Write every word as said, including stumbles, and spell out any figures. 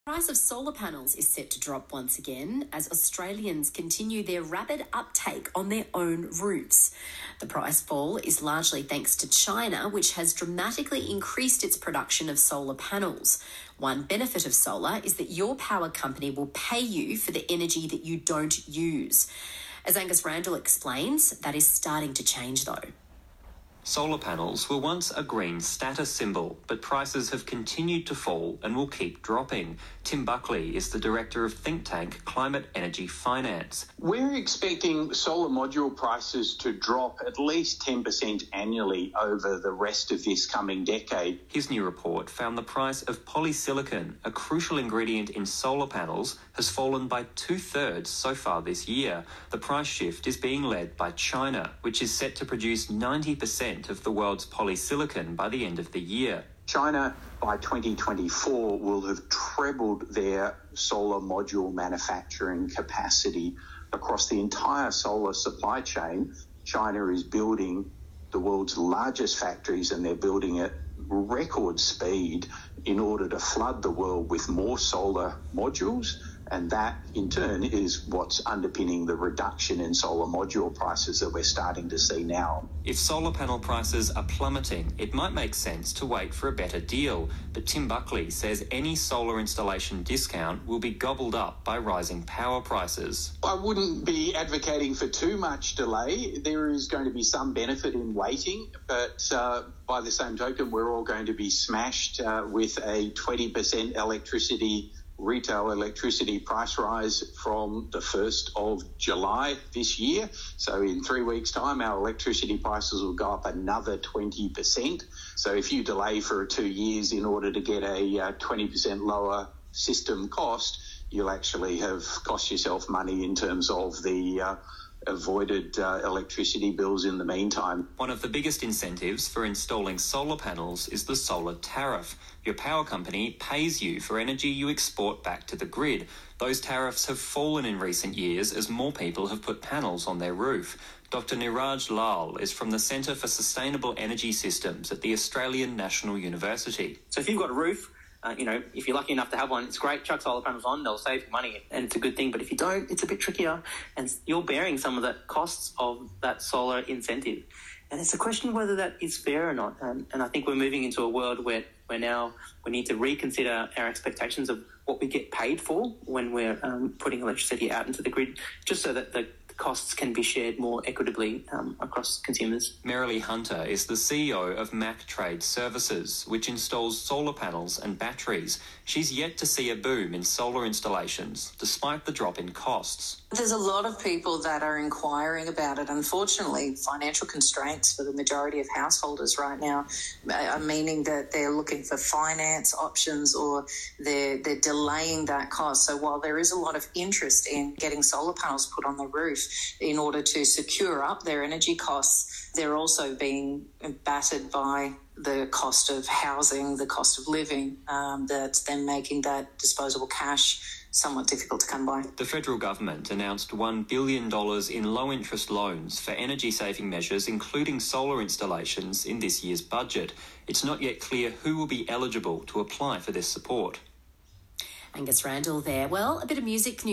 The price of solar panels is set to drop once again as Australians continue their rapid uptake on their own roofs. The price fall is largely thanks to China, which has dramatically increased its production of solar panels. One benefit of solar is that your power company will pay you for the energy that you don't use. As Angus Randall explains, that is starting to change though. Solar panels were once a green status symbol, but prices have continued to fall and will keep dropping. Tim Buckley is the director of think tank Climate Energy Finance. We're expecting solar module prices to drop at least ten percent annually over the rest of this coming decade. His new report found the price of polysilicon, a crucial ingredient in solar panels, has fallen by two-thirds so far this year. The price shift is being led by China, which is set to produce ninety percent of the world's polysilicon by the end of the year. China, by twenty twenty-four, will have trebled their solar module manufacturing capacity across the entire solar supply chain. China is building the world's largest factories, and they're building at record speed in order to flood the world with more solar modules. And that, in turn, is what's underpinning the reduction in solar module prices that we're starting to see now. If solar panel prices are plummeting, it might make sense to wait for a better deal. But Tim Buckley says any solar installation discount will be gobbled up by rising power prices. I wouldn't be advocating for too much delay. There is going to be some benefit in waiting, but uh, by the same token, we're all going to be smashed uh, with a twenty percent electricity retail electricity price rise from the first of July this year. So in three weeks' time, our electricity prices will go up another twenty percent. So if you delay for two years in order to get a uh, twenty percent lower system cost, you'll actually have cost yourself money in terms of the uh, avoided uh, electricity bills in the meantime. One of the biggest incentives for installing solar panels is the solar tariff. Your power company pays you for energy you export back to the grid. Those tariffs have fallen in recent years as more people have put panels on their roof. Doctor Niraj Lal is from the Centre for Sustainable Energy Systems at the Australian National University. So if you've got a roof, Uh, you know, if you're lucky enough to have one, it's great. Chuck solar panels on, they'll save you money, and it's a good thing. But if you don't, it's a bit trickier, and you're bearing some of the costs of that solar incentive. And it's a question of whether that is fair or not. Um, and I think we're moving into a world where, where now we need to reconsider our expectations of what we get paid for when we're um, putting electricity out into the grid, just so that the costs can be shared more equitably um, across consumers. Merilee Hunter is the C E O of Mac Trade Services, which installs solar panels and batteries. She's yet to see a boom in solar installations, despite the drop in costs. There's a lot of people that are inquiring about it. Unfortunately, financial constraints for the majority of householders right now are meaning that they're looking for finance options, or they're, they're delaying that cost. So while there is a lot of interest in getting solar panels put on the roof in order to secure up their energy costs, they're also being battered by the cost of housing, the cost of living, um, that's then making that disposable cash somewhat difficult to come by. The federal government announced one billion dollars in low-interest loans for energy-saving measures, including solar installations, in this year's budget. It's not yet clear who will be eligible to apply for this support. Angus Randall there. Well, a bit of music.